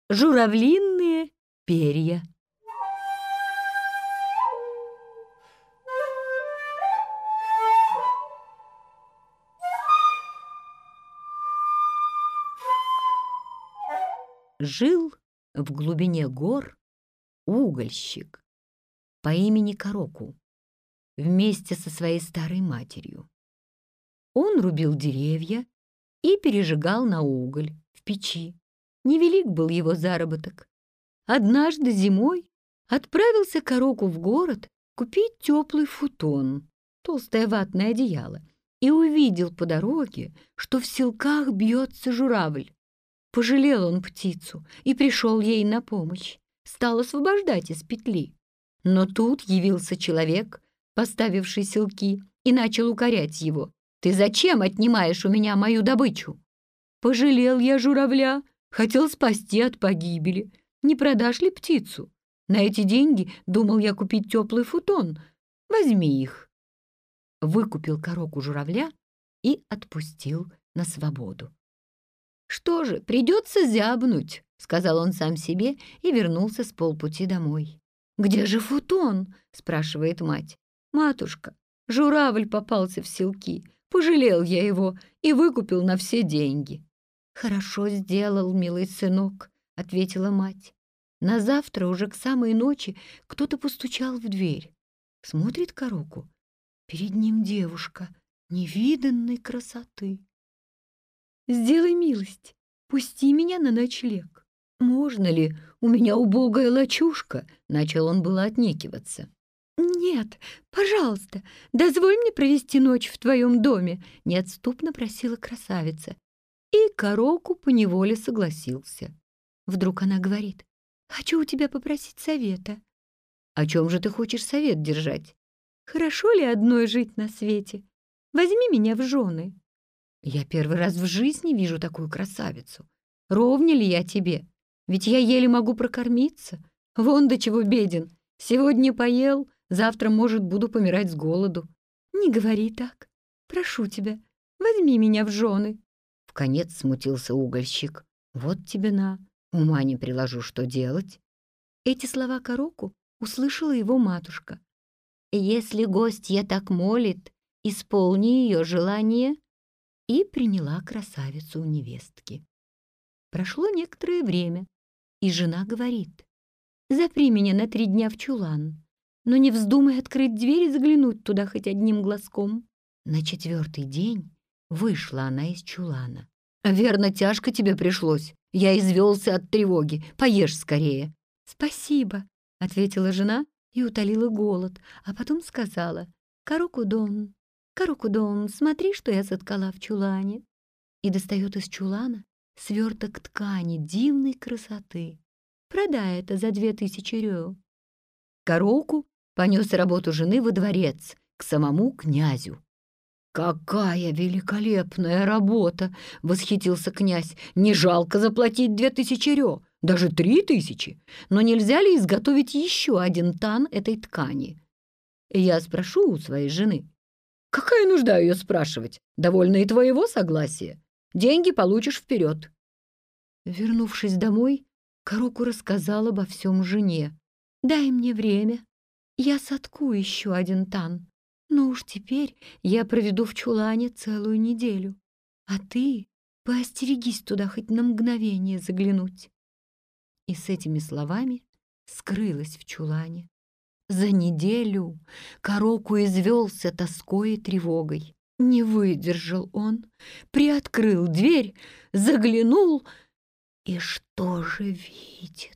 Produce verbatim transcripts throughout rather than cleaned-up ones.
Журавлиные перья. Жил в глубине гор угольщик по имени Короку вместе со своей старой матерью. Он рубил деревья и пережигал на уголь в печи. Невелик был его заработок. Однажды зимой отправился Короку в город купить теплый футон, толстое ватное одеяло, и увидел по дороге, что в селках бьется журавль. Пожалел он птицу и пришел ей на помощь, стал освобождать из петли. Но тут явился человек, поставивший селки, и начал укорять его. «Ты зачем отнимаешь у меня мою добычу?» «Пожалел я журавля, хотел спасти от погибели. Не продашь ли птицу? На эти деньги думал я купить теплый футон. Возьми их». Выкупил Короку журавля и отпустил на свободу. «Что же, придется зябнуть», — сказал он сам себе и вернулся с полпути домой. «Где же футон?» — спрашивает мать. «Матушка, журавль попался в селки. Пожалел я его и выкупил на все деньги». «Хорошо сделал, милый сынок», — ответила мать. На завтра уже к самой ночи кто-то постучал в дверь. Смотрит Короку. Перед ним девушка невиданной красоты. «Сделай милость, пусти меня на ночлег». «Можно ли? У меня убогая лачушка», — начал он было отнекиваться. «Нет, пожалуйста, дозволь мне провести ночь в твоем доме», — неотступно просила красавица. И Короку поневоле согласился. Вдруг она говорит: «Хочу у тебя попросить совета». «О чем же ты хочешь совет держать?» «Хорошо ли одной жить на свете? Возьми меня в жены». «Я первый раз в жизни вижу такую красавицу. Ровня ли я тебе? Ведь я еле могу прокормиться. Вон до чего беден. Сегодня поел, завтра, может, буду помирать с голоду». «Не говори так. Прошу тебя, возьми меня в жены». Вконец смутился угольщик. «Вот тебе на, ума не приложу, что делать». Эти слова Короку услышала его матушка. «Если гостья так молит, исполни ее желание», и приняла красавицу у невестки. Прошло некоторое время, и жена говорит: «Запри меня на три дня в чулан, но не вздумай открыть дверь и заглянуть туда хоть одним глазком». На четвертый день вышла она из чулана. «Верно, тяжко тебе пришлось. Я извелся от тревоги. Поешь скорее». «Спасибо», — ответила жена и утолила голод, а потом сказала: «Короку-дон, Короку-дон, смотри, что я соткала в чулане». И достает из чулана сверток ткани дивной красоты. «Продай это за две тысячи рё». Короку понес работу жены во дворец к самому князю. «Какая великолепная работа!» — восхитился князь. «Не жалко заплатить две тысячи рё, даже три тысячи. Но нельзя ли изготовить еще один тан этой ткани?» Я спрошу у своей жены. «Какая нужда ее спрашивать? Довольно и твоего согласия. Деньги получишь вперед». Вернувшись домой, Короку рассказал обо всем жене. «Дай мне время, я сотку еще один тан. Но уж теперь я проведу в чулане целую неделю. А ты поостерегись туда хоть на мгновение заглянуть». И с этими словами скрылась в чулане. За неделю Короку извелся тоской и тревогой. Не выдержал он, приоткрыл дверь, заглянул, и что же видит?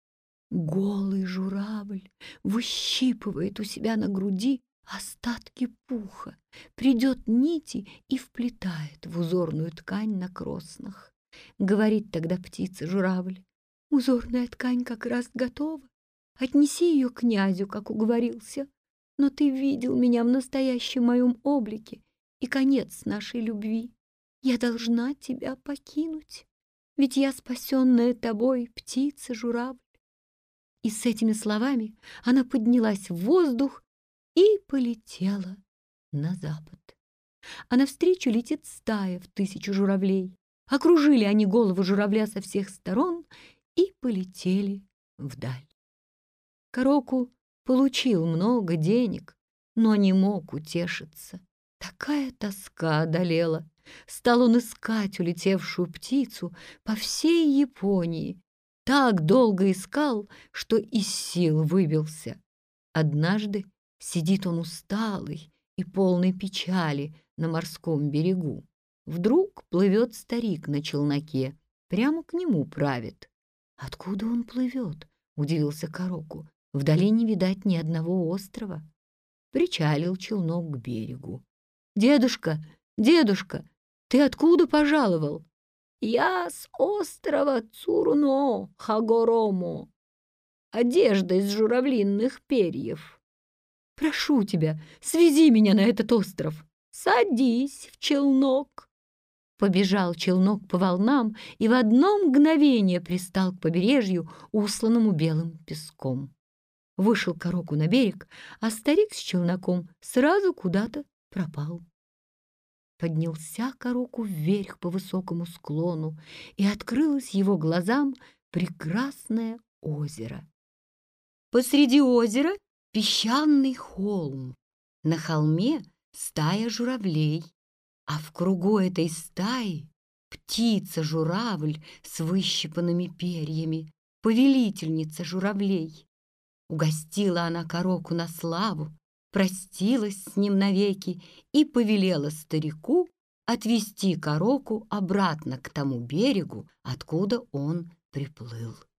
Голый журавль выщипывает у себя на груди остатки пуха, придет нити и вплетает в узорную ткань на кроснах. Говорит тогда птица-журавль: «Узорная ткань как раз готова. Отнеси ее князю, как уговорился. Но ты видел меня в настоящем моем облике, и конец нашей любви. Я должна тебя покинуть, ведь я спасенная тобой птица-журавль». И с этими словами она поднялась в воздух и полетела на запад. А навстречу летит стая в тысячу журавлей. Окружили они голову журавля со всех сторон и полетели вдаль. Короку получил много денег, но не мог утешиться. Такая тоска одолела. Стал он искать улетевшую птицу по всей Японии. Так долго искал, что из сил выбился. Однажды сидит он усталый и полный печали на морском берегу. Вдруг плывет старик на челноке, прямо к нему правит. «Откуда он плывет?» — удивился Короку. «Вдали не видать ни одного острова». Причалил челнок к берегу. «Дедушка, дедушка, ты откуда пожаловал?» «Я с острова Цурно, Хагоромо, одежда из журавлиных перьев». «Прошу тебя, свези меня на этот остров». «Садись в челнок». Побежал челнок по волнам и в одно мгновение пристал к побережью, усланному белым песком. Вышел Короку на берег, а старик с челноком сразу куда-то пропал. Поднялся Короку вверх по высокому склону, и открылось его глазам прекрасное озеро. Посреди озера песчаный холм. На холме стая журавлей, а в кругу этой стаи птица-журавль с выщипанными перьями, повелительница журавлей. Угостила она Короку на славу, простилась с ним навеки и повелела старику отвезти Короку обратно к тому берегу, откуда он приплыл.